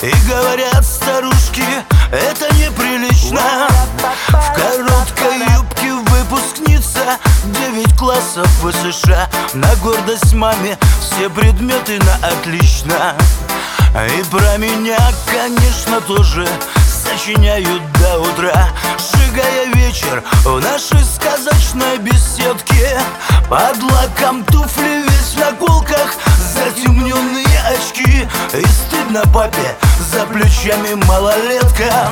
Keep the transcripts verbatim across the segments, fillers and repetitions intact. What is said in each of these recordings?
И говорят старушки, это неприлично. В короткой юбке выпускница, девять классов в США. На гордость маме все предметы на отлично. И про меня, конечно, тоже сочиняют до утра, сжигая вечер в нашей сказочной беседке. Под лаком туфли весь в наколках, затемненные очки. И стыдно папе, за плечами малолетка.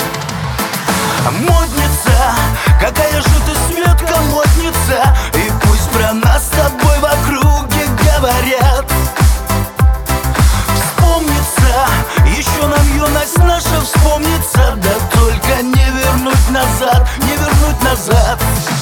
Модница, какая же ты, Светка, модница. И пусть про нас с тобой в округе говорят. Вспомнится, еще нам юность наша вспомнится. Да только не вернуть назад, не вернуть назад.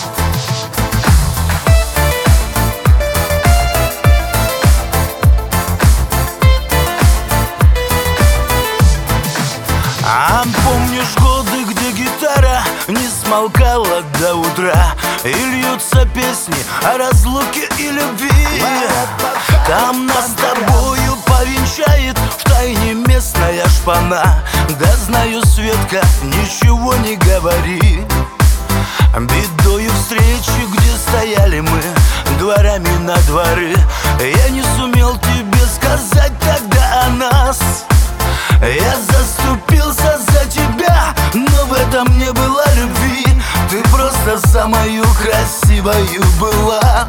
А помнишь годы, где гитара не смолкала до утра, и льются песни о разлуке и любви? Там нас с тобою повенчает втайне местная шпана. Да знаю, Светка, ничего не говори. Бедою встречи, где стояли мы дворами на дворы, я не сумел тебе сказать тогда о нас. Я заступился за тебя, но в этом не было любви. Ты просто самою красивою была.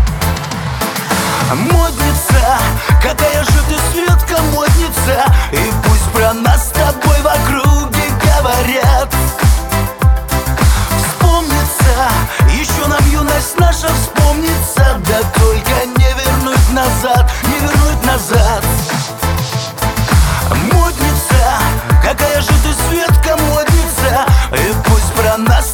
Модница, какая же ты, Светка, модница. И пусть про нас с тобой в округе говорят. Вспомнится, еще нам юность наша вспомнится. Да только не вернуть назад, не вернуть назад. Модница, какая же ты, Светка, модница. И пусть про нас